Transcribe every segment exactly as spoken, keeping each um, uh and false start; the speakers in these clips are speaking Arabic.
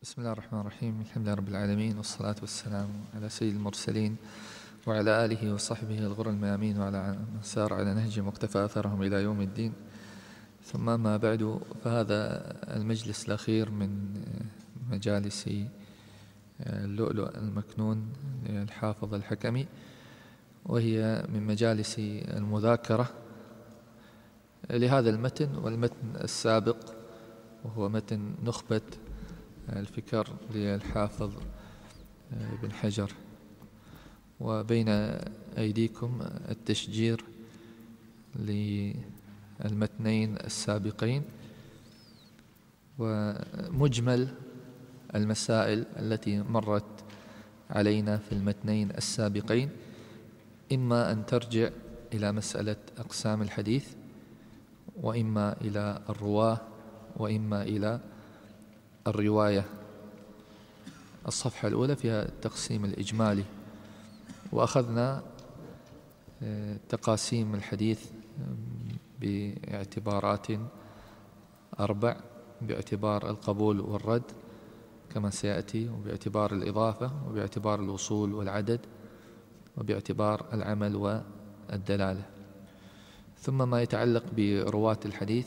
بسم الله الرحمن الرحيم. الحمد لله رب العالمين، والصلاة والسلام على سيد المرسلين وعلى آله وصحبه الغر الميامين وعلى من سار على نهجهم واقتفى أثرهم إلى يوم الدين. ثم ما بعد، فهذا المجلس الأخير من مجالس اللؤلؤ المكنون للحافظ الحكمي، وهي من مجالس المذاكرة لهذا المتن والمتن السابق، وهو متن نخبة الفكر للحافظ بن حجر. وبين أيديكم التشجير للمتنين السابقين ومجمل المسائل التي مرت علينا في المتنين السابقين، إما أن ترجع إلى مسألة أقسام الحديث، وإما إلى الرواه، وإما إلى الرواية. الصفحة الأولى فيها التقسيم الإجمالي، وأخذنا تقاسيم الحديث باعتبارات أربع: باعتبار القبول والرد كما سيأتي، وباعتبار الإضافة، وباعتبار الوصول والعدد، وباعتبار العمل والدلالة. ثم ما يتعلق برواة الحديث،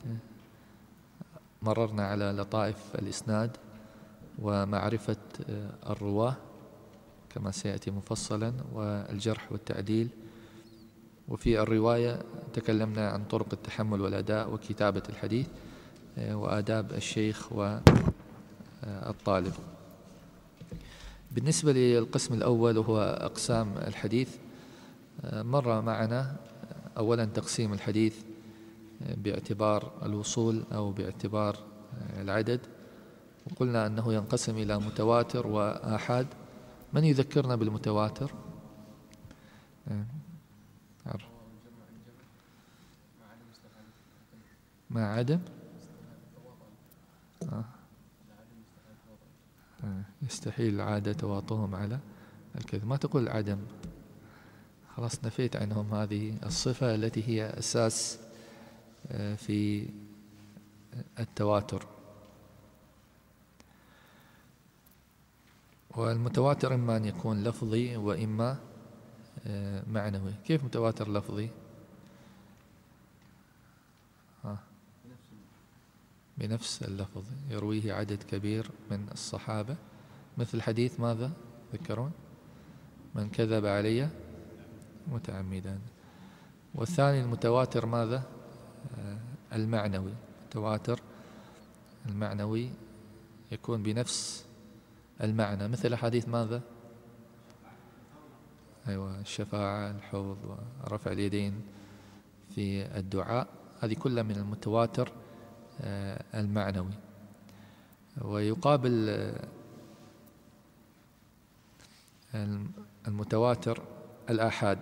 مررنا على لطائف الإسناد ومعرفة الرواه كما سيأتي مفصلا، والجرح والتعديل. وفي الرواية تكلمنا عن طرق التحمل والأداء وكتابة الحديث وآداب الشيخ والطالب. بالنسبة للقسم الأول وهو أقسام الحديث، مر معنا أولا تقسيم الحديث باعتبار الوصول أو باعتبار العدد، وقلنا أنه ينقسم إلى متواتر وآحاد. من يذكرنا بالمتواتر؟ مع عدم يستحيل العادة تواطؤهم على الكذب. ما تقول عدم، خلاص نفيت عنهم هذه الصفة التي هي أساس في التواتر. والمتواتر إما أن يكون لفظي وإما معنوي. كيف متواتر لفظي؟ ها. بنفس اللفظ يرويه عدد كبير من الصحابة، مثل حديث ماذا ذكرون؟ من كذب علي متعمدا. والثاني المتواتر ماذا؟ المعنوي. التواتر المعنوي يكون بنفس المعنى، مثل حديث ماذا؟ أيوة، الشفاعة، الحوض، ورفع اليدين في الدعاء، هذه كلها من المتواتر المعنوي. ويقابل المتواتر الآحاد،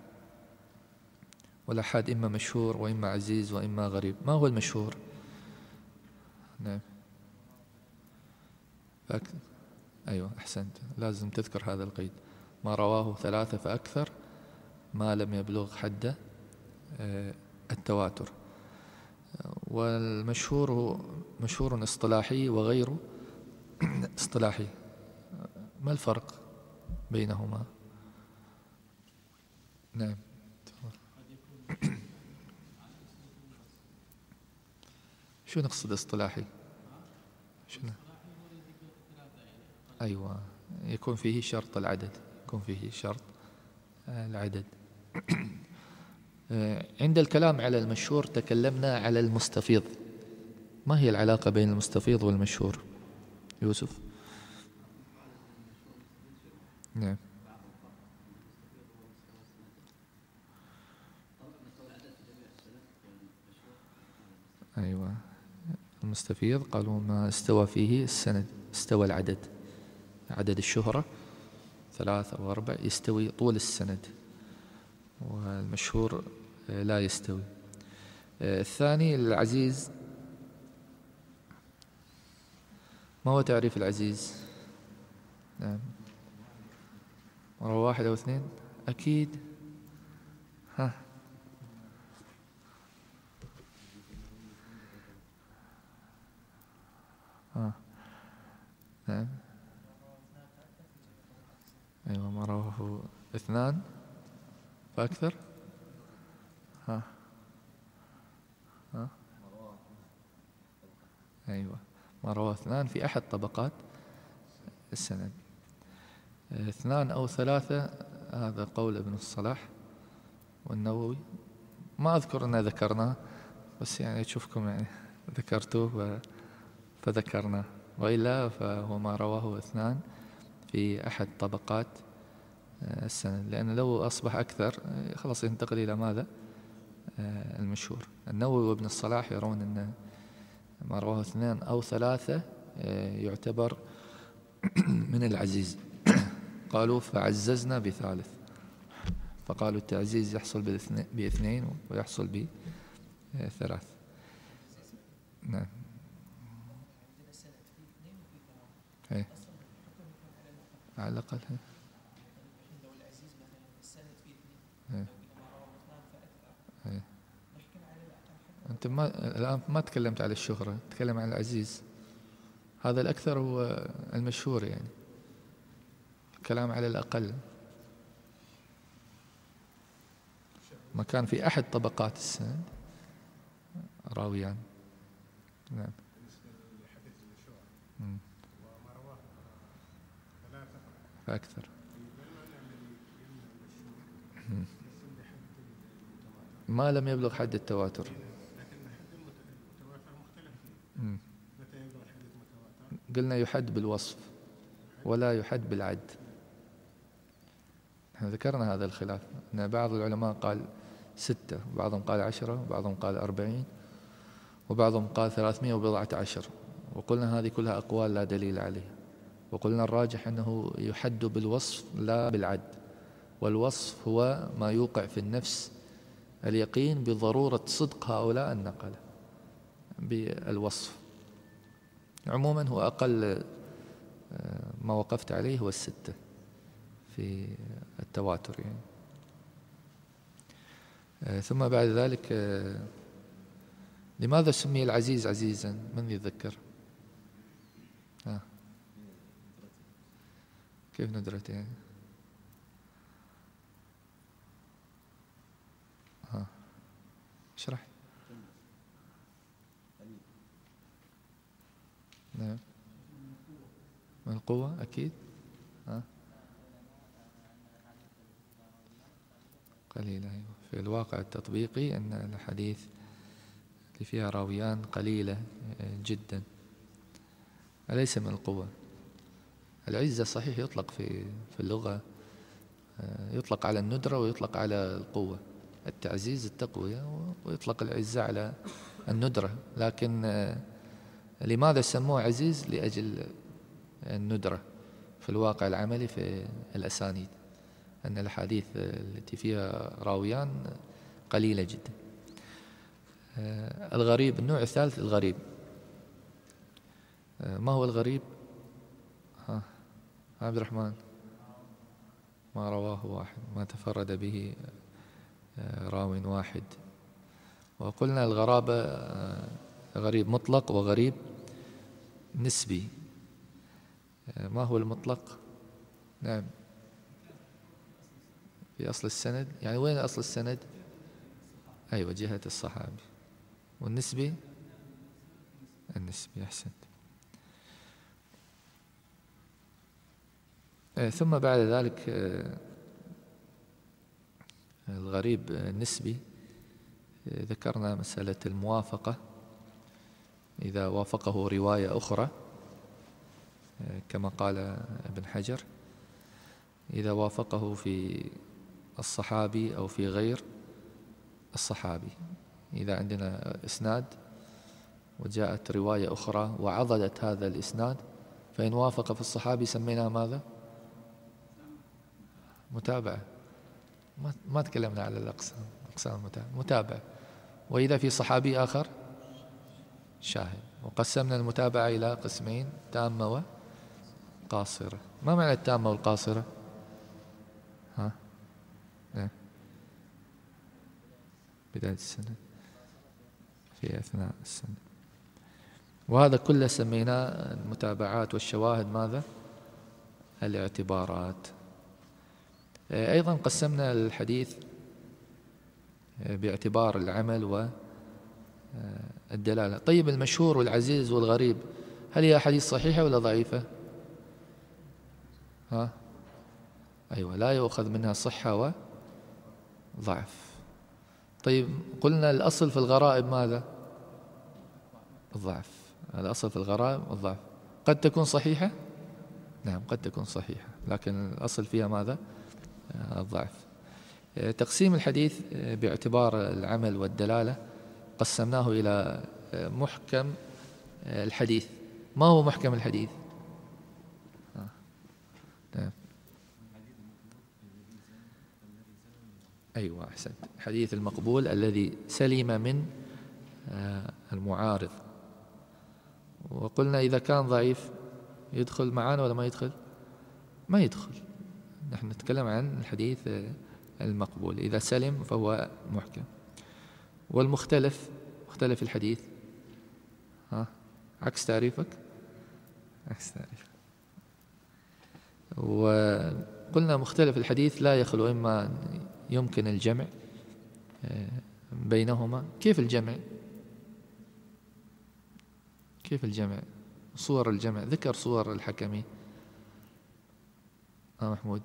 والآحاد إما مشهور وإما عزيز وإما غريب. ما هو المشهور؟ نعم، فأكثر. أيوة أحسنت، لازم تذكر هذا القيد: ما رواه ثلاثة فأكثر ما لم يبلغ حد التواتر. والمشهور مشهور اصطلاحي وغير اصطلاحي. ما الفرق بينهما؟ نعم. شو نقصد اصطلاحي؟ شنو؟ أيوة، يكون فيه شرط العدد، يكون فيه شرط العدد. عند الكلام على المشهور تكلمنا على المستفيض. ما هي العلاقة بين المستفيض والمشهور يوسف؟ نعم. أيوة، المستفيض قالوا ما استوى فيه السند، استوى العدد، عدد الشهرة ثلاثة أو أربع يستوي طول السند، والمشهور لا يستوي. الثاني العزيز. ما هو تعريف العزيز؟ نعم، مرة واحد أو اثنين أكيد. ها. ها. نعم. أيوة، ما رواه اثنان فأكثر. ها ها أيوة، ما رواه اثنان في أحد طبقات السند. اثنان أو ثلاثة، هذا قول ابن الصلاح والنووي، ما أذكر أن ذكرناه، بس يعني تشوفكم يعني ذكرتوه فذكرناه، وإلا فهو ما رواه اثنان في أحد طبقات السند، لأن لو أصبح أكثر خلاص ينتقل إلى ماذا؟ المشهور. النووي وابن الصلاح يرون أن ما رواه اثنان أو ثلاثة يعتبر من العزيز. قالوا فعززنا بثالث، فقالوا التعزيز يحصل باثنين ويحصل بثلاث. نعم. ايه على الأقل. ايه ايه أنت ما الآن ما تكلمت على الشهرة، تكلم عن العزيز. هذا الأكثر هو المشهور، يعني الكلام على الأقل ما كان في أحد طبقات السند راويان. نعم. فأكثر. ما لم يبلغ حد التواتر. قلنا يحد بالوصف ولا يحد بالعد. احنا ذكرنا هذا الخلاف، أن بعض العلماء قال ستة، وبعضهم قال عشرة، وبعضهم قال أربعين، وبعضهم قال ثلاثمائة وبضعة عشر، وقلنا هذه كلها أقوال لا دليل عليها، وقلنا الراجح أنه يحد بالوصف لا بالعد، والوصف هو ما يوقع في النفس اليقين بضرورة صدق هؤلاء النقلة بالوصف. عموما هو أقل ما وقفت عليه هو الستة في التواتر يعني. ثم بعد ذلك، لماذا سمي العزيز عزيزا؟ من يتذكر؟ آه. كيف ندرته يعني؟ ها اشرح. نعم، من القوة أكيد. ها قليلة. أيوة. في الواقع التطبيقي أن الحديث اللي فيها راويان قليلة جدا، أليس من القوة. العزة صحيح يطلق في في اللغة، يطلق على الندرة ويطلق على القوة. التعزيز التقوية، ويطلق العزة على الندرة، لكن لماذا سموه عزيز؟ لأجل الندرة في الواقع العملي في الأسانيد، أن الأحاديث التي فيها راويان قليلة جدا. الغريب، النوع الثالث الغريب. ما هو الغريب؟ ها عبد الرحمن. ما رواه واحد، ما تفرد به راو واحد. وقلنا الغرابة غريب مطلق وغريب نسبي. ما هو المطلق؟ نعم، في أصل السند. يعني وين أصل السند؟ أيوة، جهة الصحابي. والنسبي؟ النسبي، أحسنت. ثم بعد ذلك الغريب النسبي، ذكرنا مسألة الموافقة، إذا وافقه رواية أخرى كما قال ابن حجر، إذا وافقه في الصحابي أو في غير الصحابي. إذا عندنا إسناد وجاءت رواية أخرى وعضدت هذا الإسناد، فإن وافق في الصحابي سميناه ماذا؟ متابعة. ما ما تكلمنا على الأقسام، أقسام المتابعة. متابعة. وإذا في صحابي آخر شاهد. وقسمنا المتابعة إلى قسمين: تامة وقاصرة. ما معنى التامة والقاصرة؟ ها إيه؟ بداية السنة، في أثناء السنة. وهذا كله سميناه المتابعات والشواهد ماذا؟ الاعتبارات. أيضا قسمنا الحديث باعتبار العمل والدلالة. طيب المشهور والعزيز والغريب هل هي أحاديث صحيحة ولا ضعيفة؟ ها؟ أيوة، لا يؤخذ منها صحة وضعف. طيب قلنا الأصل في الغرائب ماذا؟ الضعف. الأصل في الغرائب الضعف. قد تكون صحيحة، نعم قد تكون صحيحة، لكن الأصل فيها ماذا؟ الضعف. تقسيم الحديث باعتبار العمل والدلالة قسمناه إلى محكم الحديث. ما هو محكم الحديث؟ نعم. أيوة أحسنت، الحديث المقبول الذي سلم من المعارض. وقلنا إذا كان ضعيف يدخل معنا ولا ما يدخل؟ ما يدخل. نحن نتكلم عن الحديث المقبول، إذا سلم فهو محكم. والمختلف، مختلف الحديث، ها عكس تعريفك، عكس تعريفك. وقلنا مختلف الحديث لا يخلو إما يمكن الجمع بينهما. كيف الجمع؟ كيف الجمع؟ صور الجمع، ذكر صور الحكمي. آه محمود.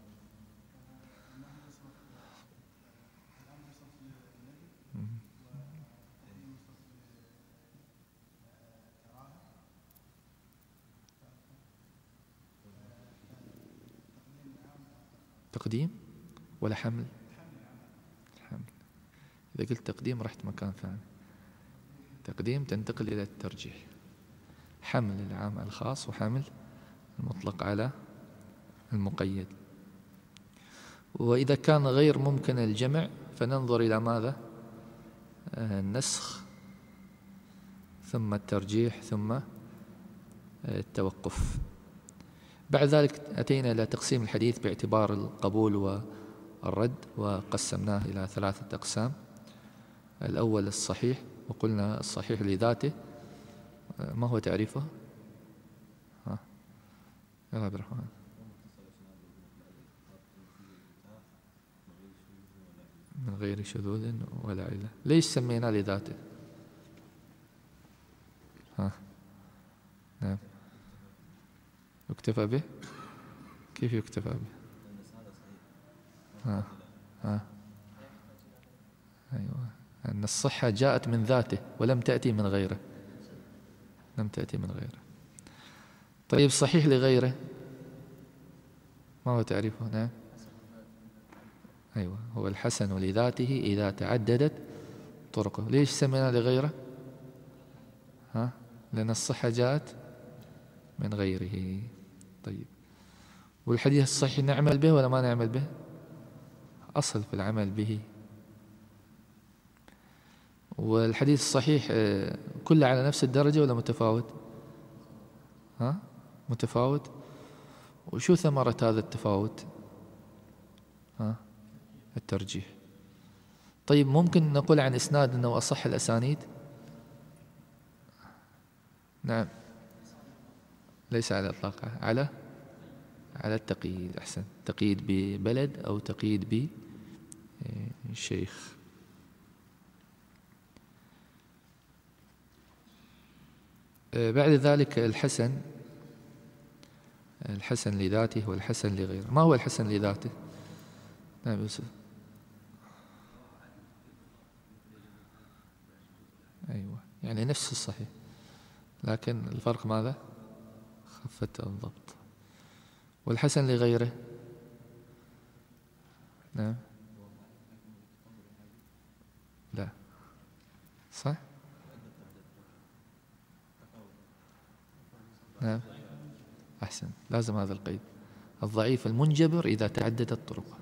تقديم ولا حمل؟ حمل. إذا قلت تقديم رحت مكان ثاني. تقديم تنتقل إلى الترجيح. حمل العام على الخاص، وحمل المطلق على المقيد. وإذا كان غير ممكن الجمع فننظر إلى ماذا؟ النسخ، ثم الترجيح، ثم التوقف. بعد ذلك أتينا إلى تقسيم الحديث باعتبار القبول والرد، وقسمناه إلى ثلاثة أقسام. الأول الصحيح، وقلنا الصحيح لذاته ما هو تعريفه؟ ها يا عبد الرحمن. من غير شذوذ ولا علة. ليش سمينا لذاته؟ ها نعم، يكتفى به. كيف يكتفى به؟ ها ها أيوة، أن الصحة جاءت من ذاته ولم تأتي من غيره، لم تأتي من غيره. طيب صحيح لغيره ما هو تعريفه؟ نعم أيوة، هو الحسن لذاته إذا تعددت طرقه. ليش سمينا لغيره؟ ها لأن الصحة جاءت من غيره. طيب والحديث الصحيح نعمل به ولا ما نعمل به؟ أصل في العمل به. والحديث الصحيح كله على نفس الدرجة ولا متفاوت؟ ها متفاوت. وشو ثمرة هذا التفاوت؟ ها الترجيح. طيب ممكن نقول عن إسناد أنه أصح الأسانيد؟ نعم، ليس على إطلاقه، على على التقييد. أحسن، تقييد ببلد أو تقييد بشيخ. بعد ذلك الحسن، الحسن لذاته والحسن لغيره. ما هو الحسن لذاته؟ نعم يوسف. أيوة، يعني نفس الصحيح، لكن الفرق ماذا؟ خفة الضبط. والحسن لغيره؟ نعم لا صح. نعم أحسن، لازم هذا القيد. الضعيف المنجبر إذا تعددت طرقه.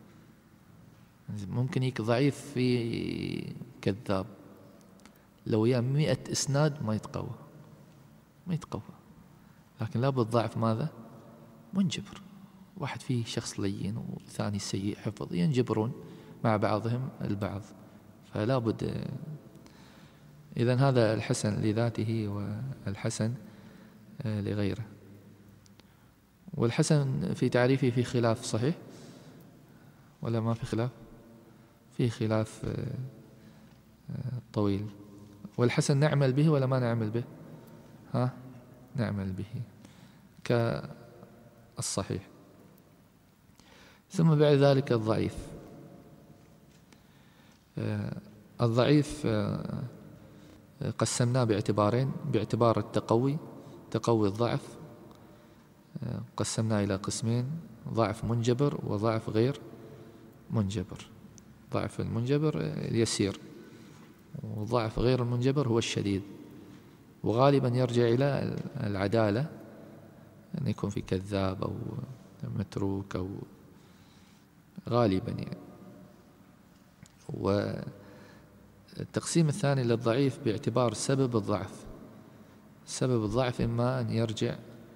ممكن يك ضعيف في كذاب، لو يا مئة إسناد ما يتقوى، ما يتقوى. لكن لابد ضعف ماذا؟ منجبر. واحد فيه شخص لين والثاني سيء حفظ، ينجبرون مع بعضهم البعض. فلا بد إذن هذا الحسن لذاته والحسن لغيره. والحسن في تعريفه في خلاف، صحيح ولا ما في خلاف؟ في خلاف طويل. والحسن نعمل به ولا ما نعمل به؟ ها، نعمل به كالصحيح. ثم بعد ذلك الضعيف. الضعيف قسمناه باعتبارين: باعتبار التقوي، تقوي الضعف، قسمناه إلى قسمين: ضعف منجبر وضعف غير منجبر. ضعف المنجبر اليسير، وضعف غير المنجبر هو الشديد، وغالبا يرجع إلى العدالة، أن يكون في كذاب أو متروك أو غالبا يعني. والتقسيم الثاني للضعيف باعتبار سبب الضعف. سبب الضعف إما أن يرجع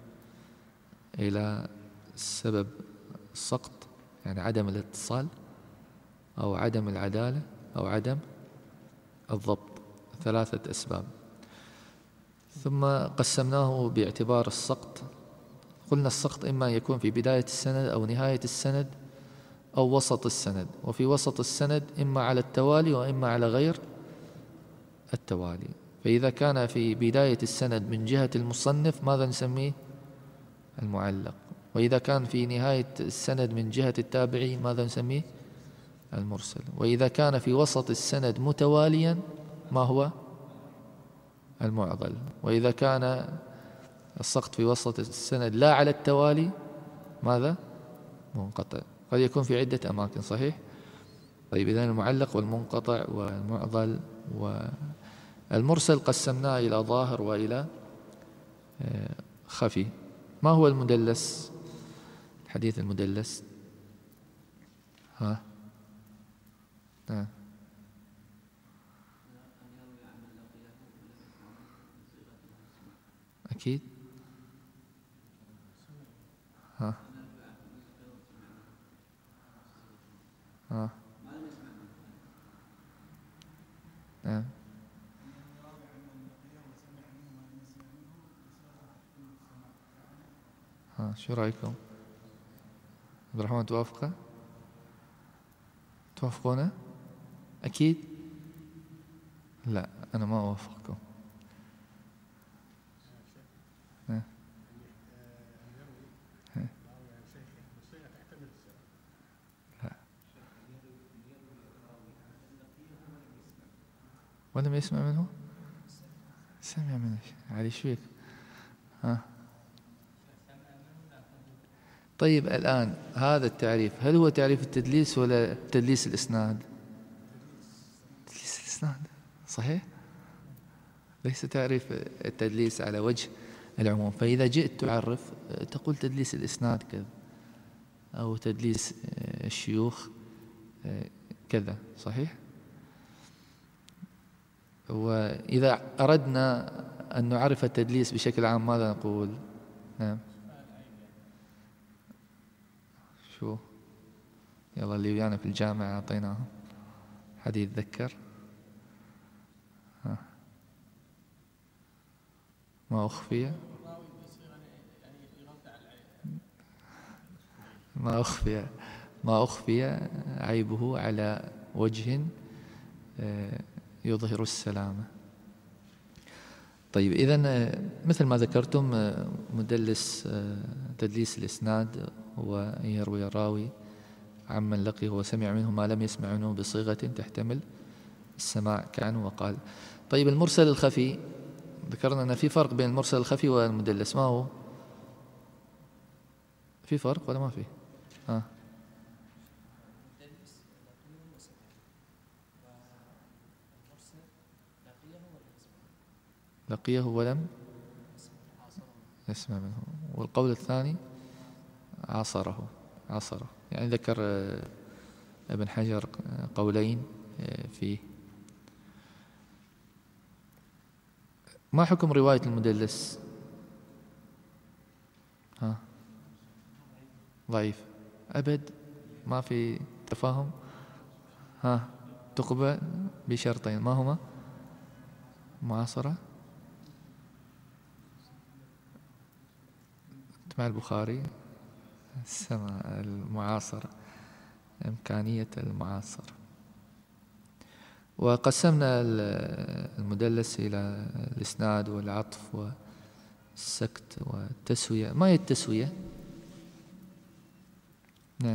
إلى سبب السقط، يعني عدم الاتصال أو عدم العدالة أو عدم الضبط، ثلاثة أسباب. ثم قسمناه باعتبار السقط. قلنا السقط إما أن يكون في بداية السند أو نهاية السند أو وسط السند، وفي وسط السند إما على التوالي وإما على غير التوالي. فإذا كان في بداية السند من جهة المصنف ماذا نسميه؟ المعلق. وإذا كان في نهاية السند من جهة التابعي ماذا نسميه؟ المرسل. وإذا كان في وسط السند متواليا ما هو؟ المعضل. وإذا كان السقط في وسط السند لا على التوالي ماذا؟ منقطع. قد يكون في عدة أماكن، صحيح؟ طيب، إذن المعلق والمنقطع والمعضل والمرسل قسمناه إلى ظاهر وإلى خفي. ما هو المدلس؟ الحديث المدلس، ها؟ نعم. أكيد. ها ها نعم. ها شو رأيكم؟ عبد الرحمن توافقه؟ توافقونه؟ أكيد؟ لا، أنا ما أوافقكم. ها. ها. لا، ولم يسمع منه؟ سمع منه علي شويك. ها. طيب، الآن هذا التعريف هل هو تعريف التدليس ولا تدليس الإسناد؟ تدليس الإسناد، صحيح؟ ليس تعريف التدليس على وجه العموم. فإذا جئت تعرف تقول تدليس الإسناد كذا، أو تدليس الشيوخ كذا، صحيح؟ وإذا أردنا أن نعرف التدليس بشكل عام ماذا نقول؟ نعم. شو؟ يلا اللي ويانا في الجامعة أعطيناهم، حد يتذكر؟ ها. ما أخفي ما أخفي ما أخفي عيبه على وجه يظهر السلامة. طيب، إذن مثل ما ذكرتم مدلس تدليس الإسناد هو أن يروي الراوي عمن لقيه وسمع منه ما لم يسمع منه بصيغة تحتمل السماع كأنه وقال. طيب، المرسل الخفي، ذكرنا أن في فرق بين المرسل الخفي والمدلس، ما هو؟ في فرق ولا ما في؟ آه. لقيه ولم يسمع منه. والقول الثاني عاصره عاصره يعني ذكر ابن حجر قولين فيه. ما حكم رواية المدلس؟ ها، ضعيف أبد، ما في تفاهم. ها، تقبل بشرطين، ما هما؟ معاصرة مع البخاري السماع المعاصرة، إمكانية المعاصرة. وقسمنا المدلس إلى الإسناد والعطف والسكت والتسوية. ما هي التسوية؟ نعم،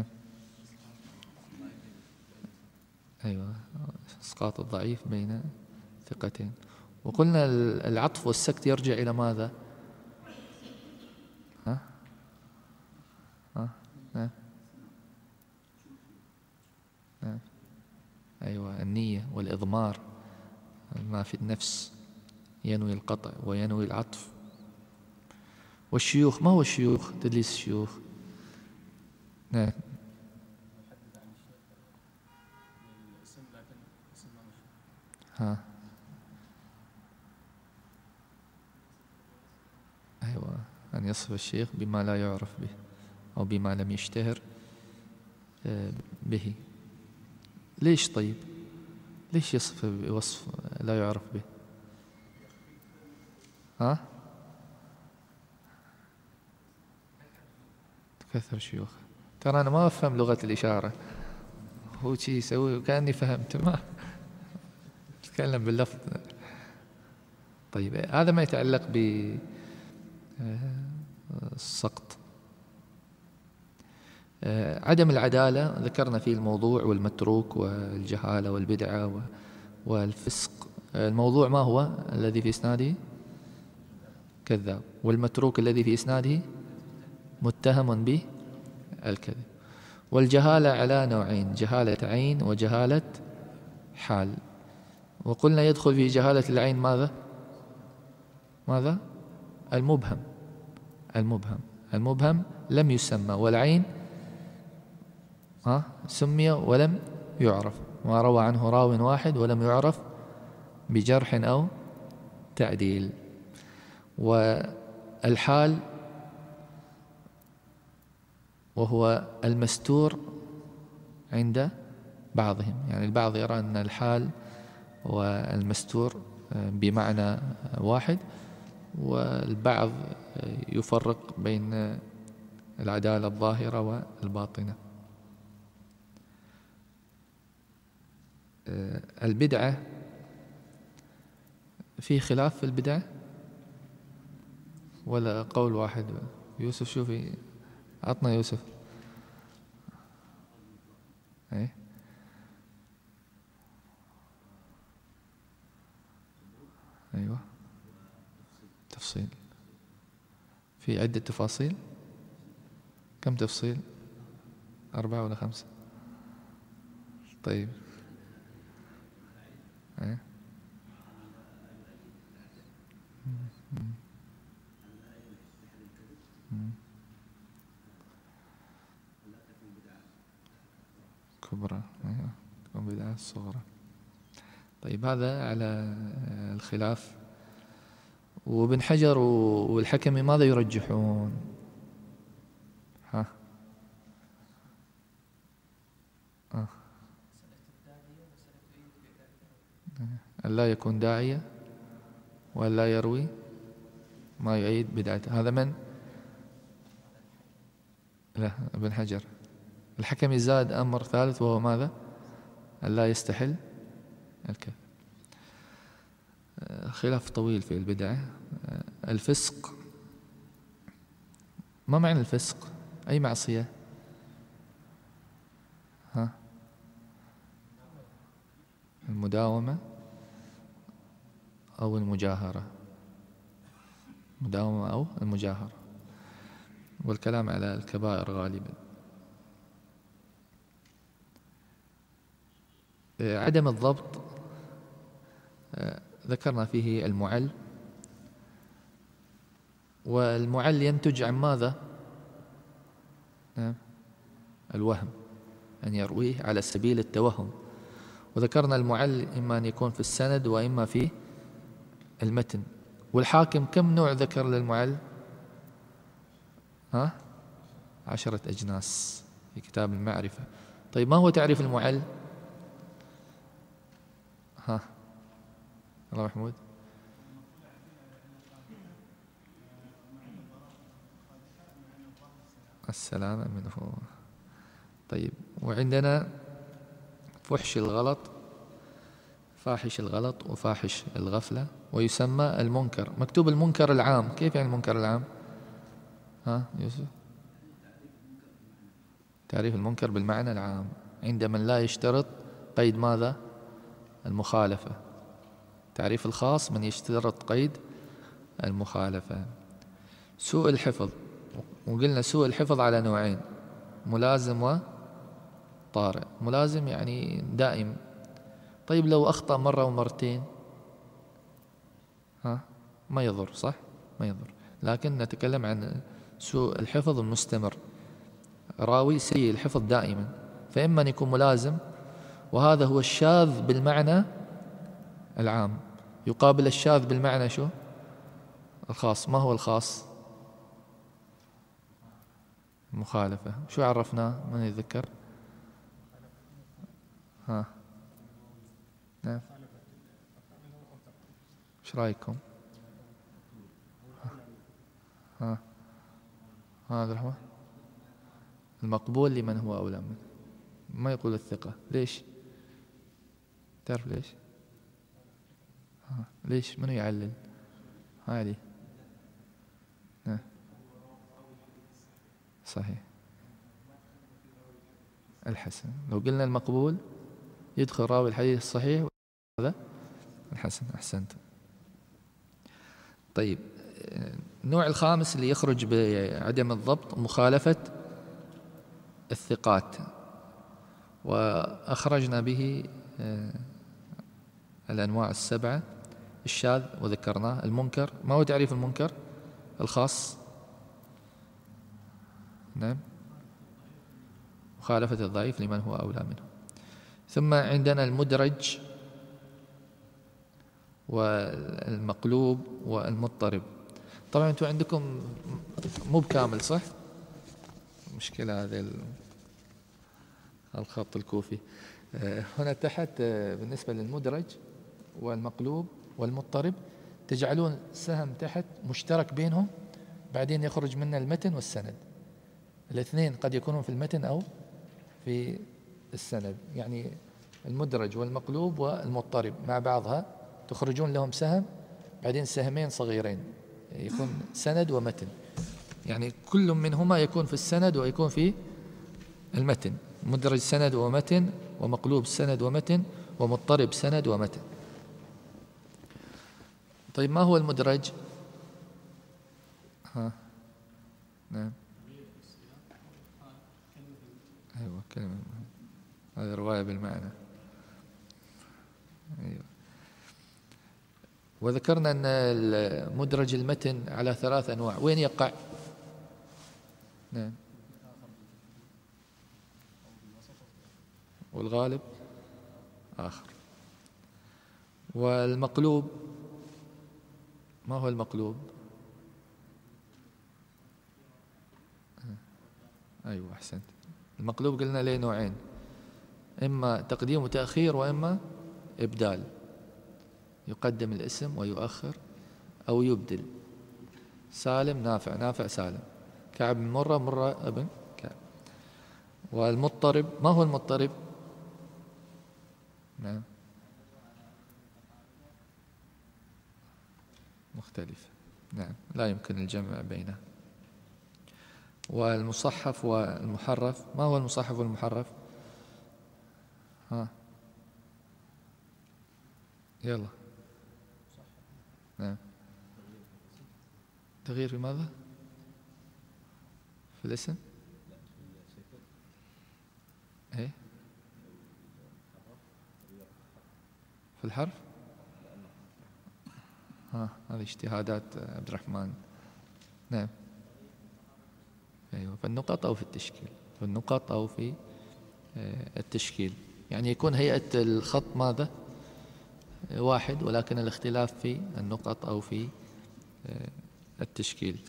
أيوة، إسقاط الضعيف بين ثقتين. وقلنا العطف والسكت يرجع إلى ماذا؟ ها؟ ها؟ نعم، نعم، أيوة، النية والإضمار، ما في النفس، ينوي القطع وينوي العطف. والشيوخ، ما هو الشيوخ؟ تدليس الشيوخ. نعم، ها، أيوة، أن يصف الشيخ بما لا يعرف به أو بما لم يشتهر به. ليش طيب؟ ليش يصف بوصف لا يعرف به؟ ها؟ كثر شيوخ. ترى أنا ما أفهم لغة الإشارة، هو شي يسوي وكأني فهمت، ما تكلم باللفظ. طيب، هذا ما يتعلق بالسقط. عدم العدالة ذكرنا فيه الموضوع والمتروك والجهالة والبدعة والفسق. الموضوع ما هو؟ الذي في إسناده كذاب، والمتروك الذي في إسناده متهم به الكذب. والجهالة على نوعين: جهالة عين وجهالة حال. وقلنا يدخل في جهالة العين ماذا؟ ماذا؟ المبهم. المبهم المبهم لم يسمى، والعين ها سمي ولم يعرف، ما روى عنه راو واحد ولم يعرف بجرح أو تعديل. والحال وهو المستور عند بعضهم، يعني البعض يرى أن الحال والمستور بمعنى واحد، والبعض يفرق بين العدالة الظاهرة والباطنة. البدعة، في خلاف في البدعة ولا قول واحد؟ يوسف شوفي، عطنا يوسف. ايه، ايوه، تفصيل، في عدة تفاصيل. كم تفصيل؟ أربعة ولا خمسة؟ طيب، ايه، كبرى، ايوه، تكون بدعة صغرى. طيب، هذا على الخلاف. وابن حجر والحكمي ماذا يرجحون؟ ها؟ آه. أن لا يكون داعية وأن لا يروي ما يعيد بدعته. هذا من؟ لا، ابن حجر. الحكمي زاد أمر ثالث، وهو ماذا؟ أن لا يستحل الكذب. خلاف طويل في البدعة. الفسق، ما معنى الفسق؟ أي معصية؟ ها؟ المداومة أو المجاهرة؟ مداومة أو المجاهرة، والكلام على الكبائر غالبا. عدم الضبط ذكرنا فيه المعل، والمعل ينتج عن ماذا؟ الوهم، أن يرويه على سبيل التوهم. وذكرنا المعل إما أن يكون في السند وإما في المتن. والحاكم كم نوع ذكر للمعل؟ ها؟ عشرة أجناس في كتاب المعرفة. طيب، ما هو تعريف المعل؟ ها؟ الله محمود. السلامة منه. طيب، وعندنا فحش الغلط، فاحش الغلط وفاحش الغفلة، ويسمى المنكر. مكتوب المنكر العام، كيف يعني المنكر العام؟ ها يوسف؟ تعريف المنكر بالمعنى العام عند من لا يشترط قيد ماذا؟ المخالفة. تعريف الخاص من يشترط قيد المخالفة. سوء الحفظ، وقلنا سوء الحفظ على نوعين: ملازم وطارئ. ملازم يعني دائم. طيب لو أخطأ مرة ومرتين ها ما يضر، صح؟ ما يضر. لكن نتكلم عن سوء الحفظ المستمر، راوي سيء الحفظ دائما، فإما أن يكون ملازم، وهذا هو الشاذ بالمعنى العام. يقابل الشاذ بالمعنى شو؟ الخاص. ما هو الخاص؟ مخالفة. شو عرفناه؟ من يتذكر؟ ها نعم، ايش رايكم؟ ها هذا هو المقبول لمن هو أولى منه، ما يقول الثقة. ليش؟ تعرف ليش؟ ها. ليش؟ منو يعلل؟ عادي. ها. صحيح. الحسن. لو قلنا المقبول يدخل راوي الحديث الصحيح، هذا الحسن. أحسنت. طيب، النوع الخامس اللي يخرج بعدم الضبط مخالفة الثقات، وأخرجنا به الأنواع السبعة: الشاذ وذكرناه، المنكر. ما هو تعريف المنكر الخاص؟ نعم، مخالفة الضعيف لمن هو أولى منه. ثم عندنا المدرج والمقلوب والمضطرب. طبعا أنتم عندكم مو بكامل، صح؟ مشكلة هذا الخط الكوفي. هنا تحت بالنسبة للمدرج والمقلوب والمضطرب تجعلون سهم تحت مشترك بينهم، بعدين يخرج منا المتن والسند. الاثنين قد يكونون في المتن أو في السند، يعني المدرج والمقلوب والمضطرب مع بعضها تخرجون لهم سهم، بعدين سهمين صغيرين يكون سند ومتن، يعني كل منهما يكون في السند ويكون في المتن. مدرج سند ومتن، ومقلوب سند ومتن، ومضطرب سند ومتن. طيب، ما هو المدرج؟ ها نعم، أيوة كلمة، هذه رواية بالمعنى. أيوة. وذكرنا أن المدرج المتن على ثلاث أنواع. وين يقع؟ نعم، والغالب آخر. والمقلوب، ما هو المقلوب؟ أيوة أحسنت. المقلوب قلنا له نوعين: إما تقديم وتأخير، وإما إبدال، يقدم الاسم ويؤخر أو يبدل. سالم نافع، نافع سالم، كعب بن مرة، مرة ابن كعب. والمضطرب، ما هو المضطرب؟ نعم، مختلف. نعم، لا يمكن الجمع بينه. والمصحف والمحرف، ما هو المصحف والمحرف؟ ها يلا. نعم، تغيير في ماذا؟ في الاسم؟ ايه، في الحرف. ها هذه اجتهادات عبد الرحمن. نعم، ايوه، في النقط او في التشكيل، في النقط او في التشكيل، يعني يكون هيئة الخط ماذا؟ واحد، ولكن الاختلاف في النقط او في التشكيل.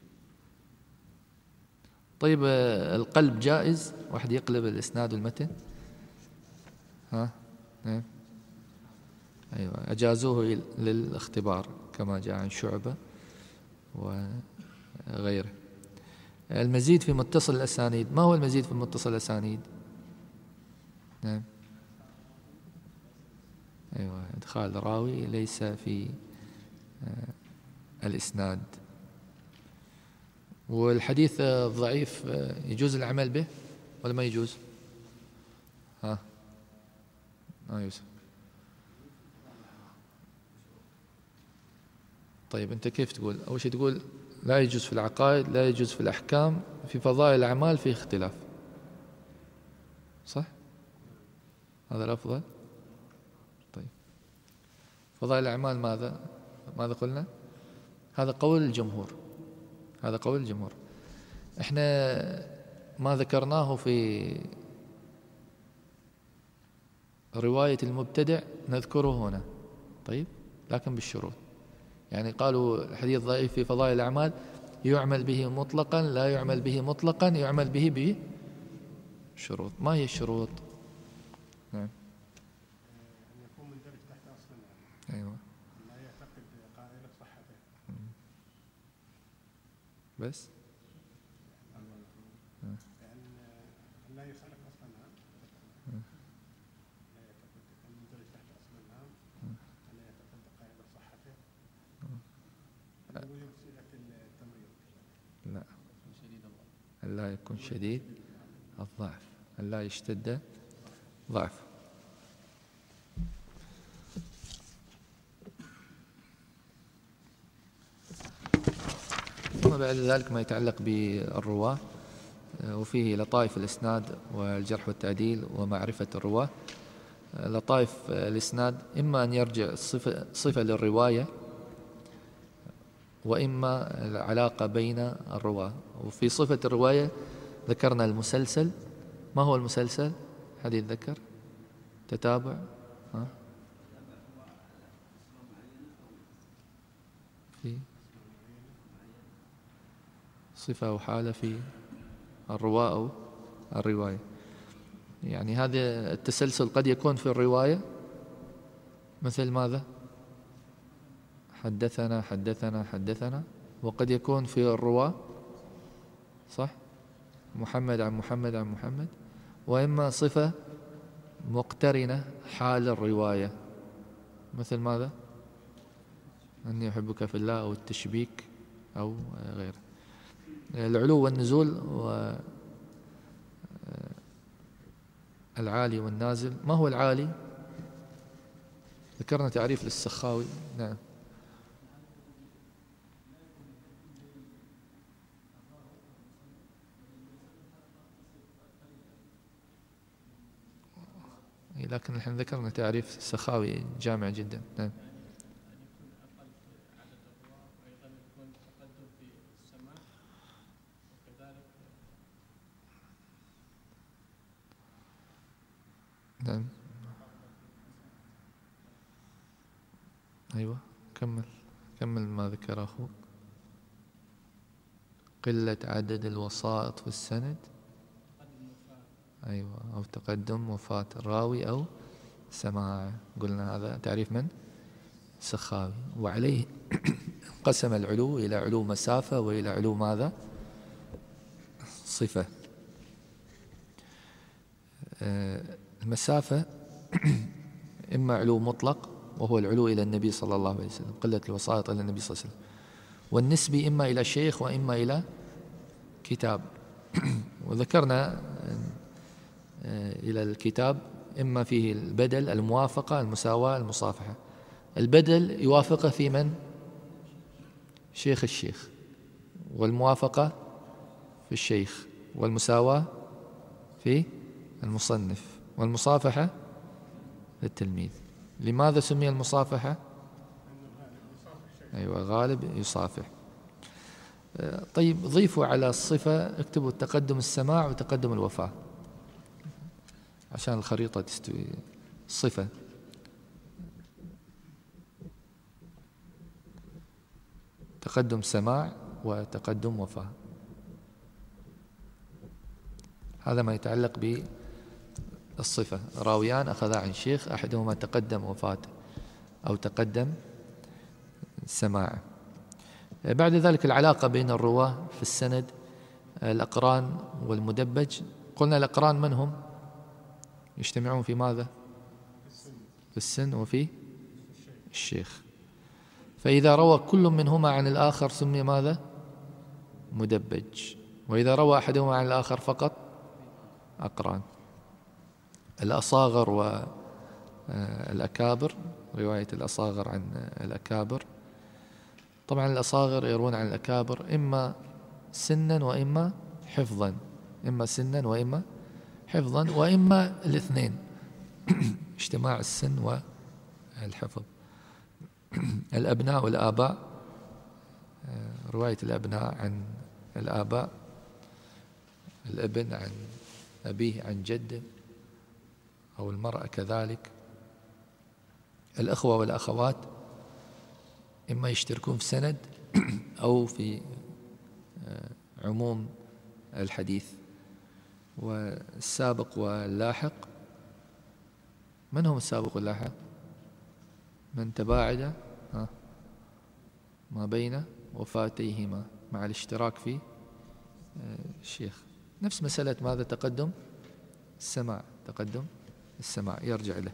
طيب، القلب جائز؟ واحد يقلب الاسناد والمتن. ها نعم، ايوه، اجازوه للاختبار كما جاء عن شعبة وغيره. المزيد في متصل الأسانيد، ما هو المزيد في متصل الأسانيد؟ نعم، أيوة، إدخال راوي ليس في الإسناد. والحديث الضعيف يجوز العمل به ولا ما يجوز؟ ها ما يجوز. طيب أنت كيف تقول؟ أول شيء تقول لا يجوز في العقائد، لا يجوز في الأحكام، في فضائل الأعمال في اختلاف، صح؟ هذا الأفضل. طيب فضائل الأعمال ماذا؟ ماذا قلنا؟ هذا قول الجمهور، هذا قول الجمهور. احنا ما ذكرناه في رواية المبتدع نذكره هنا، طيب، لكن بالشروط. يعني قالوا الحديث ضعيف في فضائل الأعمال يعمل به مطلقا، لا يعمل به مطلقا، يعمل به بشروط. ما هي الشروط؟ نعم، أن يكون مندرج تحت أصل العلم. أيوة، لا يعتقد قائل صحته بس يعني لا يسألك أصل العلم، لا يعتقد المندرج تحت أصل العلم، لا يعتقد قائل صحته. ويمسك التمريض، لا، لا يكون شديد الضعف، لا يشتد ضعف. ثم بعد ذلك ما يتعلق بالرواة، وفيه لطائف الإسناد والجرح والتعديل ومعرفة الرواة. لطائف الإسناد إما أن يرجع صفة, صفة للرواية، وإما العلاقة بين الرواة. وفي صفة الرواية ذكرنا المسلسل. ما هو المسلسل؟ حد يتذكر؟ تتابع، ها؟ في صفة أو حالة في الرواة أو الرواية. يعني هذا التسلسل قد يكون في الرواية مثل ماذا؟ حدثنا حدثنا حدثنا، وقد يكون في الرواة، صح؟ محمد عن محمد عن محمد. وإما صفة مقترنة حال الرواية مثل ماذا؟ أني أحبك في الله، أو التشبيك أو غيره. العلو والنزول والعالي والنازل. ما هو العالي؟ ذكرنا تعريف للسخاوي. نعم، لكن نحن ذكرنا تعريف السخاوي جامع جدا. نعم، نعم، أيوة، كمل كمل ما ذكر أخوك. قلة عدد الوسائط في السند، أيوة، أو تقدم وفاة الراوي أو سماع. قلنا هذا تعريف من؟ سخاوي. وعليه قسم العلو إلى علو مسافة وإلى علو ماذا؟ صفة. المسافة إما علو مطلق وهو العلو إلى النبي صلى الله عليه وسلم، قلة الوسائط إلى النبي صلى الله عليه وسلم. والنسبي إما إلى شيخ وإما إلى كتاب. وذكرنا إلى الكتاب إما فيه البدل، الموافقة، المساواة، المصافحة. البدل يوافقه في من؟ شيخ الشيخ. والموافقة في الشيخ. والمساواة في المصنف. والمصافحة للتلميذ. لماذا سمي المصافحة؟ أيوة، غالب يصافح. طيب ضيفوا على الصفة، اكتبوا تقدم السماع وتقدم الوفاة عشان الخريطة تستوي. الصفة تقدم سماع وتقدم وفاة. هذا ما يتعلق بالصفة. راويان أخذا عن شيخ، أحدهما تقدم وفاة أو تقدم سماع. بعد ذلك العلاقة بين الرواة في السند. الأقران والمدبج. قلنا الأقران من هم؟ يجتمعون في ماذا؟ في السن وفي الشيخ. فإذا روى كل منهما عن الآخر سمي ماذا؟ مدبج. وإذا روى أحدهما عن الآخر فقط أقران. الأصاغر والأكابر، رواية الأصاغر عن الأكابر. طبعا الأصاغر يروون عن الأكابر إما سنا وإما حفظا، إما سنا وإما حفظا، وإما الاثنين اجتماع السن والحفظ. الأبناء والآباء، رواية الأبناء عن الآباء، الابن عن أبيه عن جده، أو المرأة كذلك. الأخوة والأخوات إما يشتركون في سند أو في عموم الحديث. والسابق واللاحق، من هم السابق واللاحق؟ من تباعد ما بين وفاتيهما مع الاشتراك في الشيخ. نفس مسألة ماذا؟ تقدم السماع، تقدم السماع يرجع له.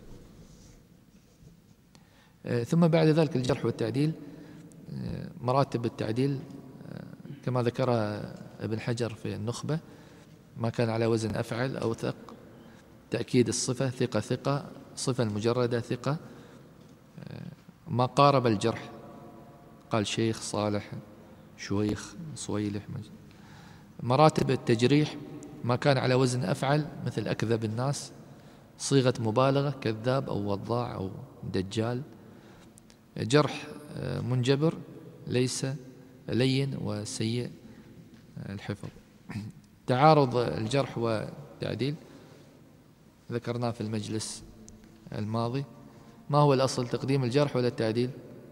ثم بعد ذلك الجرح والتعديل. مراتب التعديل كما ذكرها ابن حجر في النخبة: ما كان على وزن أفعل أو ثق، تأكيد الصفة ثقة ثقة، صفة المجردة ثقة، ما قارب الجرح، قال شيخ صالح شويخ صويلح. مراتب التجريح: ما كان على وزن أفعل مثل أكذب الناس، صيغة مبالغة كذاب أو وضاع أو دجال. جرح منجبر ليس لين وسيء الحفظ. تعارض الجرح والتعديل ذكرناه في المجلس الماضي. ما هو الأصل، تقديم الجرح ولا التعديل؟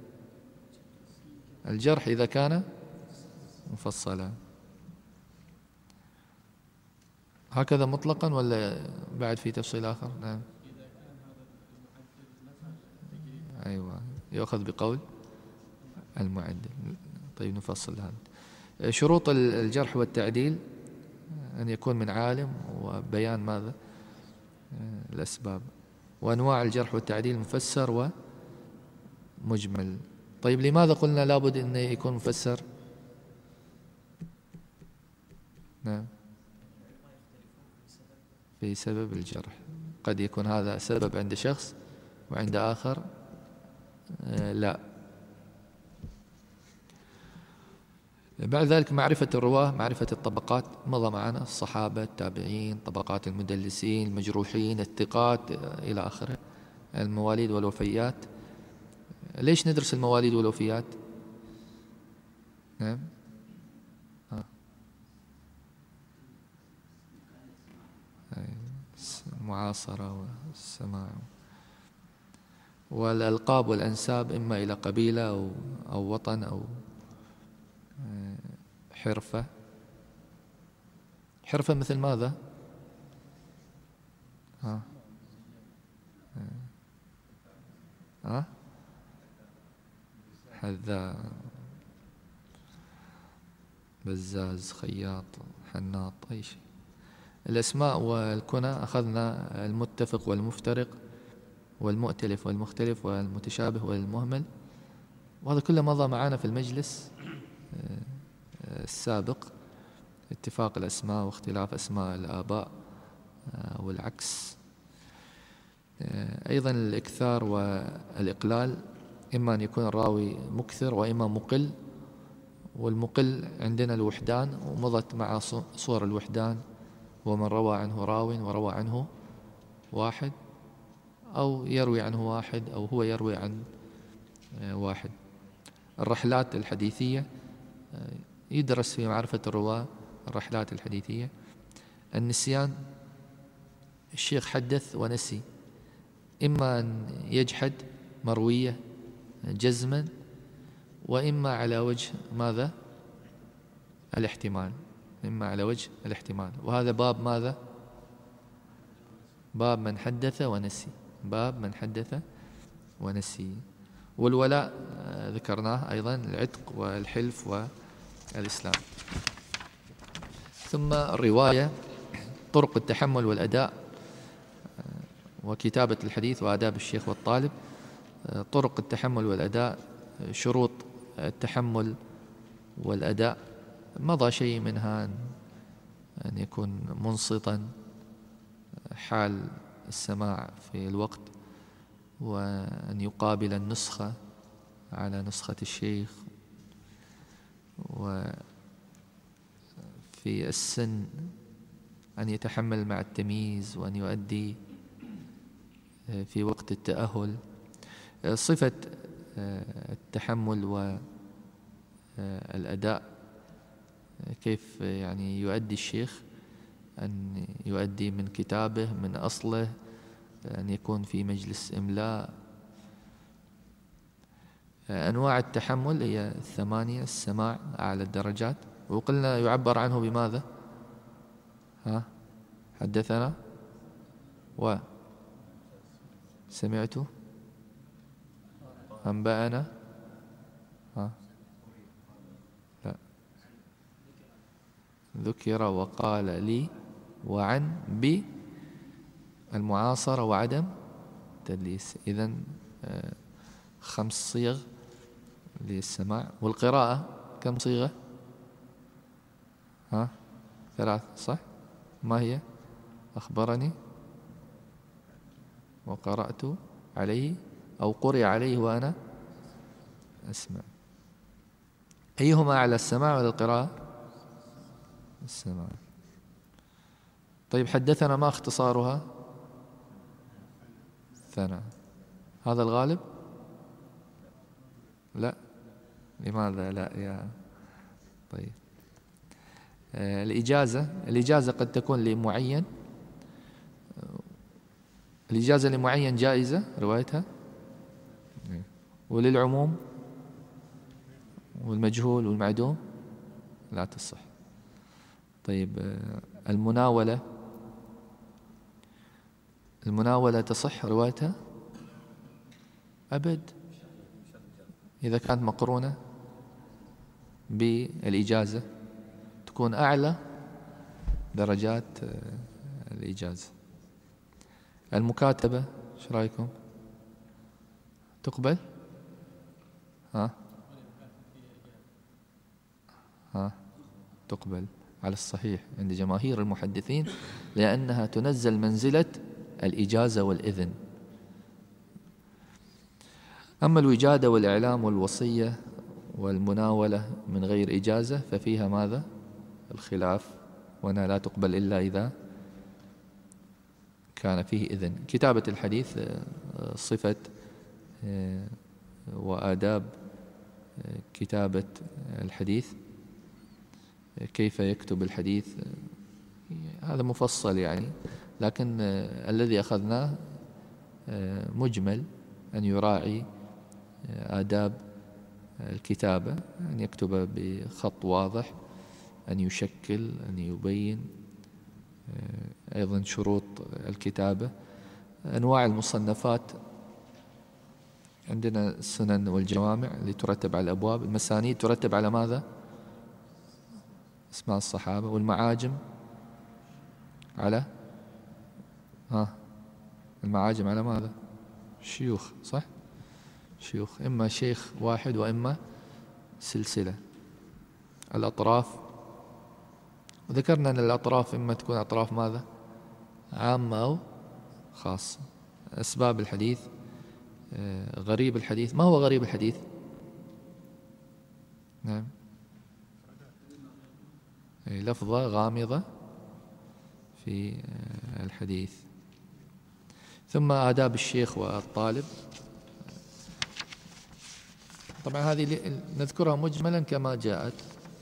الجرح إذا كان مفصلا. هكذا مطلقا ولا بعد في تفصيل آخر؟ نعم. أيوة، يأخذ بقول المعدل. طيب نفصل هذا. شروط الجرح والتعديل: أن يكون من عالم، وبيان ماذا؟ الأسباب. وأنواع الجرح والتعديل: مفسر ومجمل. طيب لماذا قلنا لابد أن يكون مفسر؟ نعم، في سبب الجرح. قد يكون هذا سبب عند شخص وعند آخر لا. بعد ذلك معرفة الرواة، معرفة الطبقات. مضى معنا الصحابة، التابعين، طبقات المدلسين، المجروحين، الثقات إلى آخره. المواليد والوفيات. ليش ندرس المواليد والوفيات؟ نعم. آه. المعاصرة والسماع. والألقاب والأنساب، إما إلى قبيلة أو, أو وطن أو حرفة. حرفة مثل ماذا؟ ها ها حذاء، بزاز، خياط، حناط، أي شيء. الأسماء والكنى أخذنا المتفق والمفترق والمؤتلف والمختلف والمتشابه والمهمل، وهذا كله مضى معنا في المجلس السابق. اتفاق الأسماء واختلاف أسماء الآباء والعكس. أيضا الإكثار والإقلال: إما أن يكون الراوي مكثر وإما مقل. والمقل عندنا الوحدان، ومضت مع صور الوحدان: ومن روى عنه راو وروى عنه واحد، أو يروي عنه واحد، أو هو يروي عن واحد. الرحلات الحديثية يدرس في معرفة الرواة الرحلات الحديثية. النسيان: الشيخ حدث ونسي، إما أن يجحد مروية جزما، وإما على وجه ماذا؟ الاحتمال، إما على وجه الاحتمال. وهذا باب ماذا؟ باب من حدث ونسي، باب من حدث ونسي. والولاء ذكرناه أيضا: العتق والحلف والإسلام. ثم الرواية، طرق التحمل والأداء وكتابة الحديث وآداب الشيخ والطالب. طرق التحمل والأداء، شروط التحمل والأداء، مضى شيء منها أن يكون منصتا حال السماع في الوقت، وأن يقابل النسخة على نسخة الشيخ، وفي السن أن يتحمل مع التمييز، وأن يؤدي في وقت التأهل. صفة التحمل والأداء، كيف يعني يؤدي الشيخ، أن يؤدي من كتابه من أصله، أن يكون في مجلس إملاء. أنواع التحمل هي الثمانية: السماع أعلى الدرجات، وقلنا يعبر عنه بماذا؟ ها حدثنا وسمعت أنبأنا، ها لا ذكر وقال لي وعن بالمعاصرة وعدم تدليس. إذن خمس صيغ للسماع. والقراءة كم صيغة؟ ها ثلاث، صح؟ ما هي؟ أخبرني وقرأت عليه أو قرئ عليه وأنا أسمع. أيهما على السماع ولا القراءة؟ السماع. طيب حدثنا ما اختصارها؟ ثنا. هذا الغالب؟ لا. لماذا لا يا طيب؟ آه الإجازة الإجازة قد تكون لمعين، الإجازة لمعين جائزة روايتها، وللعموم والمجهول والمعدوم لا تصح. طيب آه المناولة المناولة تصح روايتها؟ أبد، إذا كانت مقرونة بالإجازة تكون أعلى درجات الإجازة. المكاتبة ايش رأيكم؟ تقبل؟ ها ها تقبل على الصحيح عند جماهير المحدثين، لأنها تنزل منزلة الإجازة والإذن. أما الوجادة والإعلام والوصية والمناولة من غير إجازة ففيها ماذا؟ الخلاف، وأنها لا تقبل إلا إذا كان فيه إذن. كتابة الحديث، صفة وآداب كتابة الحديث، كيف يكتب الحديث، هذا مفصل يعني، لكن الذي أخذناه مجمل، أن يراعي آداب الكتابة، أن يكتب بخط واضح، أن يشكل، أن يبين. أيضا شروط الكتابة. أنواع المصنفات، عندنا السنن والجوامع اللي ترتب على الأبواب، المسانيد ترتب على ماذا؟ اسماء الصحابة. والمعاجم على ها المعاجم على ماذا؟ شيوخ، صح؟ شيوخ، إما شيخ واحد وإما سلسلة. الأطراف، وذكرنا أن الأطراف إما تكون أطراف ماذا؟ عامة أو خاصة. أسباب الحديث، غريب الحديث. ما هو غريب الحديث؟ نعم، لفظة غامضة في الحديث. ثم آداب الشيخ والطالب، طبعا هذه نذكرها مجملا كما جاءت.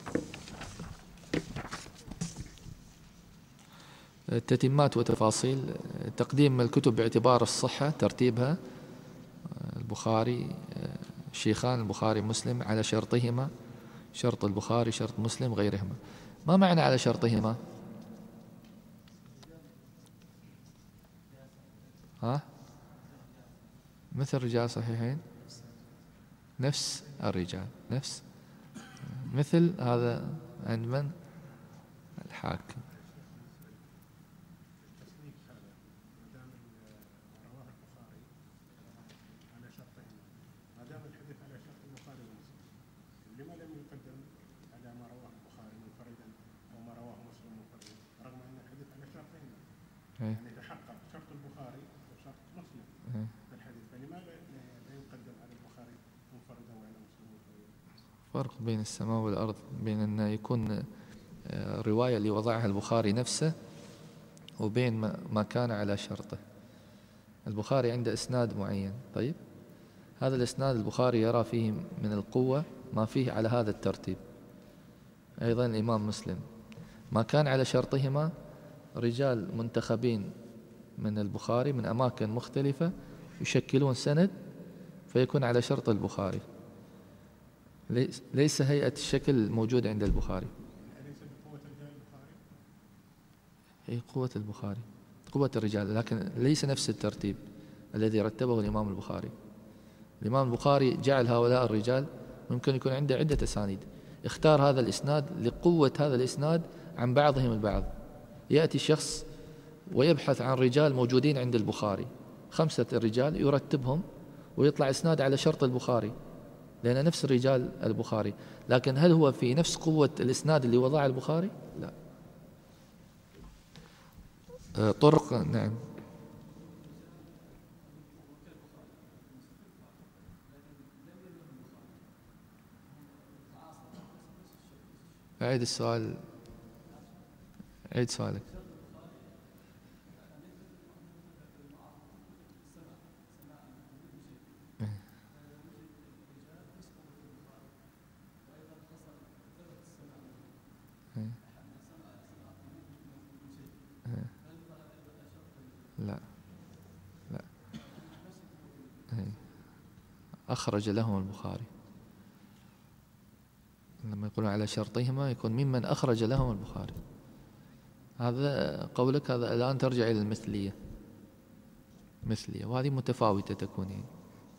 التتمات وتفاصيل، تقديم الكتب باعتبار الصحة، ترتيبها البخاري الشيخان البخاري مسلم على شرطهما، شرط البخاري شرط مسلم غيرهما. ما معنى على شرطهما؟ ها مثل رجال صحيحين، نفس الرجال، نفس مثل هذا عند من؟ الحاكم. التصنيف هذا ما دام رواه البخاري على شرطهما، ما دام الحديث على شرط البخاري ومسلم، لما لم يقدم على ما رواه البخاري منفردا او ما رواه مسلم منفردا، رغم ان الحديث على شرطهما؟ يعني تحقق شرط البخاري وشرط مسلم في الحديث، فلماذا لا يقدم على البخاري منفردا وعلى مسلم منفردا؟ فرق بين السماء والأرض، بين أن يكون الرواية اللي وضعها البخاري نفسه وبين ما كان على شرطه. البخاري عنده إسناد معين، طيب هذا الإسناد البخاري يرى فيه من القوة ما فيه على هذا الترتيب. أيضا الإمام مسلم ما كان على شرطهما، رجال منتخبين من البخاري من أماكن مختلفة يشكلون سند فيكون على شرط البخاري، ليس هيئة الشكل موجودة عند البخاري. هي قوة البخاري، قوة الرجال، لكن ليس نفس الترتيب الذي رتبه الإمام البخاري. الإمام البخاري جعل هؤلاء الرجال ممكن يكون عنده عدة أسانيد، اختار هذا الإسناد لقوة هذا الإسناد عن بعضهم البعض. يأتي شخص ويبحث عن رجال موجودين عند البخاري، خمسة رجال يرتبهم ويطلع إسناد على شرط البخاري لأن نفس رجال البخاري، لكن هل هو في نفس قوة الإسناد اللي وضعه البخاري؟ لا. طرق، نعم. أعيد السؤال، عيد سؤالك. لا لا أخرج لهم البخاري، لما يقولون على شرطهما يكون ممن أخرج لهم البخاري. هذا قولك هذا الآن ترجع إلى المثلية، مثلية، وهذه متفاوتة تكون يعني.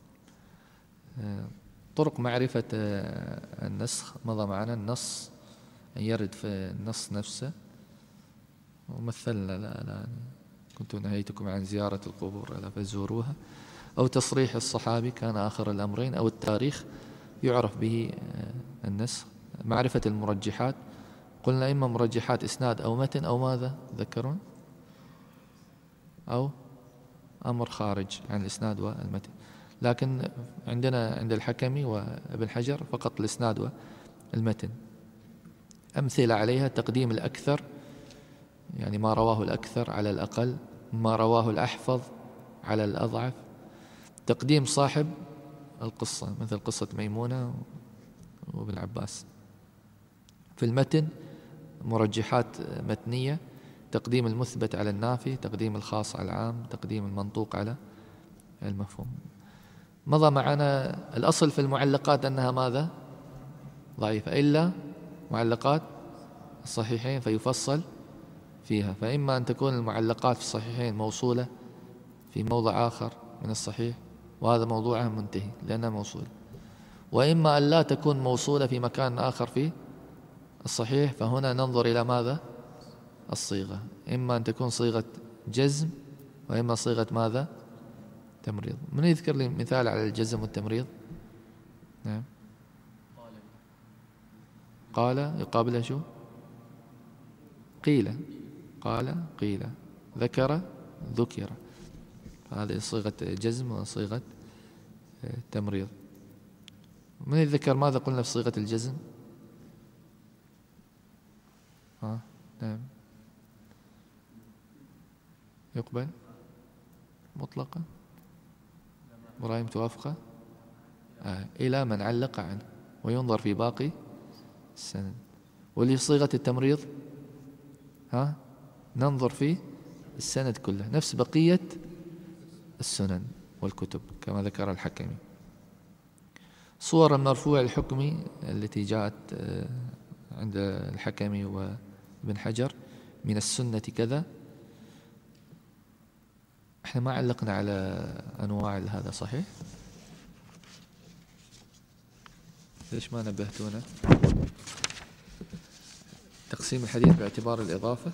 طرق معرفة النسخ مضى معنا النص أن يرد في النص نفسه، ومثلنا لا لا كنت نهيتكم عن زيارة القبور ألا فزوروها، أو تصريح الصحابي كان آخر الأمرين، أو التاريخ يعرف به النسخ. معرفة المرجحات قلنا إما مرجحات إسناد أو متن أو ماذا ذكرون، أو أمر خارج عن الإسناد والمتن. لكن عندنا عند الحكمي وابن حجر فقط الإسناد والمتن. أمثلة عليها تقديم الأكثر، يعني ما رواه الأكثر على الأقل، ما رواه الأحفظ على الأضعف، تقديم صاحب القصة مثل قصة ميمونة وابن عباس. في المتن مرجحات متنية، تقديم المثبت على النافي، تقديم الخاص على العام، تقديم المنطوق على المفهوم. مضى معنا الأصل في المعلقات أنها ماذا؟ ضعيفة، إلا معلقات الصحيحين فيفصل فيها، فإما أن تكون المعلقات في الصحيحين موصولة في موضع آخر من الصحيح وهذا موضوعها منتهي لأنها موصولة، وإما أن لا تكون موصولة في مكان آخر في الصحيح، فهنا ننظر إلى ماذا؟ الصيغة، إما أن تكون صيغة جزم وإما صيغة ماذا؟ تمريض. من يذكر لي مثال على الجزم والتمريض؟ نعم. قال يقابلها شو؟ قيل، قال قيل، ذكر ذكر، هذه صيغة جزم وصيغة تمريض. من يذكر ماذا قلنا في صيغة الجزم؟ ها نعم، يقبل مطلقا. إبراهيم توافقه؟ آه. إلى من علق عنه وينظر في باقي السند. واللي صيغة التمريض ها ننظر في السند كله نفس بقية السنن والكتب كما ذكر الحكمي. صور المرفوع الحكمي التي جاءت عند الحكمي وابن حجر من السنة كذا، احنا ما علقنا على أنواع هذا، صحيح؟ ليش ما نبهتونا؟ تقسيم الحديث باعتبار الإضافة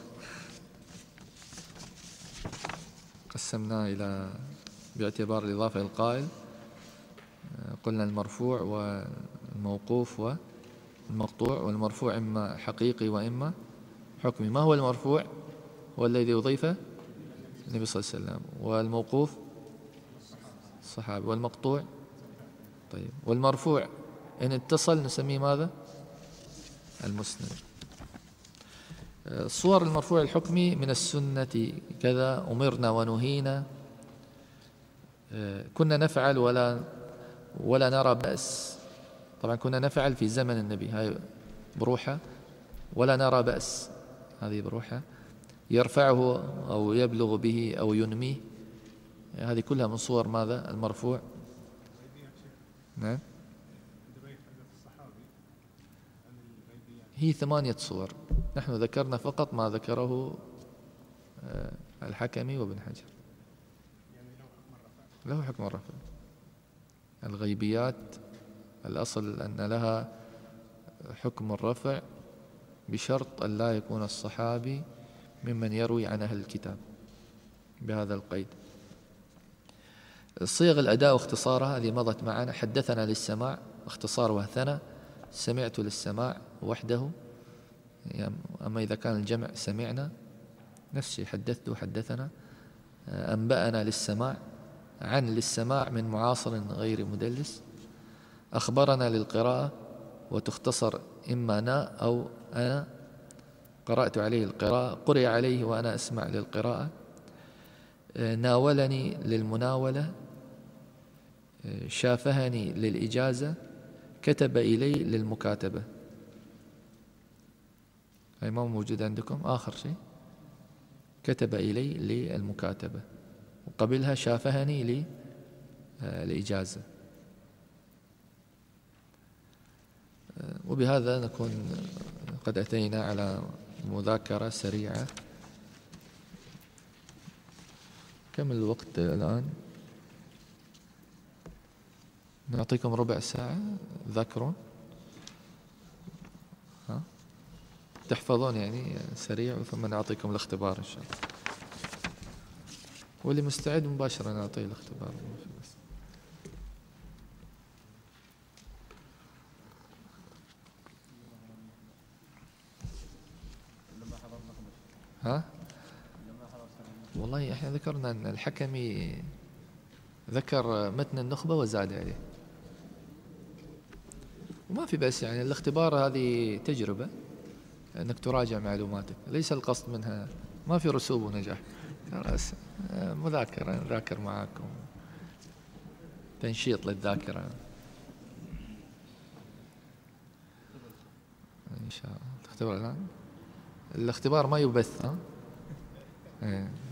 قسمناه إلى باعتبار الإضافة القائل، قلنا المرفوع والموقوف والمقطوع. والمرفوع إما حقيقي وإما حكمي. ما هو المرفوع؟ هو الذي أضيف النبي صلى الله عليه وسلم. والموقوف الصحابي. والمقطوع طيب. والمرفوع إن اتصل نسميه ماذا؟ المسند. صور المرفوع الحكمي من السنة كذا: أمرنا ونهينا، كنا نفعل ولا ولا نرى بأس. طبعا كنا نفعل في زمن النبي، هاي بروحة. ولا نرى بأس، هذه بروحة. يرفعه أو يبلغ به أو ينميه، هذه كلها من صور ماذا؟ المرفوع. نعم. هي ثمانية صور، نحن ذكرنا فقط ما ذكره الحكمي وابن حجر. له حكم الرفع. الغيبيات الأصل أن لها حكم الرفع بشرط أن لا يكون الصحابي ممن يروي عن أهل الكتاب، بهذا القيد. صيغ الأداء واختصارها هذه مضت معنا. حدثنا للسماع اختصار وهثنا، سمعت للسماع وحده. أما إذا كان الجمع سمعنا نفس الشيء، حدثت وحدثنا. أنبأنا للسماع، عن للسماع من معاصر غير مدلس. أخبرنا للقراءة وتختصر إما نا أو أنا قرأت عليه القراءة، قرئ عليه وأنا أسمع للقراءة. ناولني للمناولة، شافهني للإجازة، كتب إلي للمكاتبة. هاي ما موجود عندكم. آخر شيء كتب إلي للمكاتبة، وقبلها شافهني للإجازة. وبهذا نكون قد أتينا على مذاكرة سريعة. كم الوقت الآن؟ نعطيكم ربع ساعة ذاكرون، ها تحفظون يعني سريع، ثم نعطيكم الاختبار إن شاء الله. واللي مستعد مباشرة نعطيه الاختبار. ها؟ والله احنا ذكرنا أن الحكمي ذكر متن النخبة وزاد عليه، وما في بس يعني الاختبار هذه تجربة أنك تراجع معلوماتك، ليس القصد منها، ما في رسوب ونجاح، مذاكرة نذاكر معاكم، تنشيط للذاكرة إن شاء الله. تختبر الآن، الاختبار ما يبث ها؟